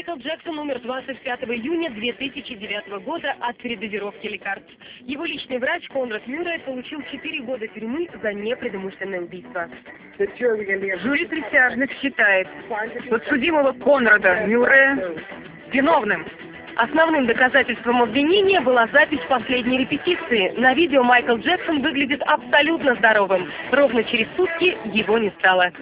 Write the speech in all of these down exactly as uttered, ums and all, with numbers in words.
Майкл Джексон умер двадцать пятого июня две тысячи девятого года от передозировки лекарств. Его личный врач Конрад Мюррей получил четыре года тюрьмы за непредумышленное убийство. Жюри присяжных считает подсудимого Конрада Мюррея виновным. Основным доказательством обвинения была запись последней репетиции. На видео Майкл Джексон выглядит абсолютно здоровым. Ровно через сутки его не стало.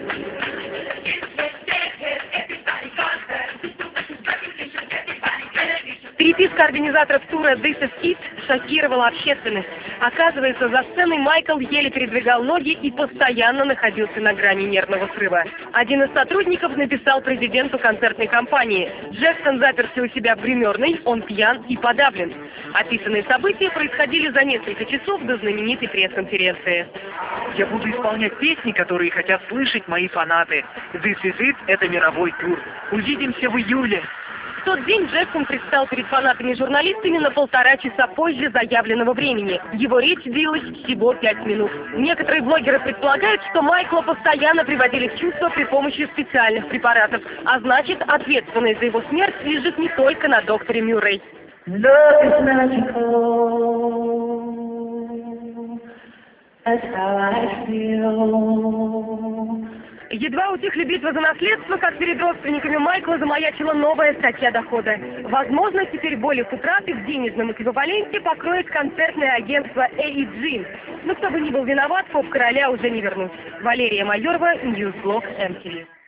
Переписка организаторов тура «This is It» шокировала общественность. Оказывается, за сценой Майкл еле передвигал ноги и постоянно находился на грани нервного срыва. Один из сотрудников написал президенту концертной компании: «Джексон заперся у себя в гримерной, он пьян и подавлен». Описанные события происходили за несколько часов до знаменитой пресс-конференции. Я буду исполнять песни, которые хотят слышать мои фанаты. This is It — это мировой тур. Увидимся в июле. В тот день Джексон предстал перед фанатами и журналистами на полтора часа позже заявленного времени. Его речь длилась всего пять минут. Некоторые блогеры предполагают, что Майкла постоянно приводили в чувство при помощи специальных препаратов. А значит, ответственность за его смерть лежит не только на докторе Мюррей. Едва утихли битва за наследство, как перед родственниками Майкла замаячила новая статья дохода. Возможно, теперь боль их утраты в денежном эквиваленте покроет концертное агентство эй и джи. Но кто бы ни был виноват, поп короля уже не вернуть. Валерия Майорова, Ньюсблок, эм ти ви.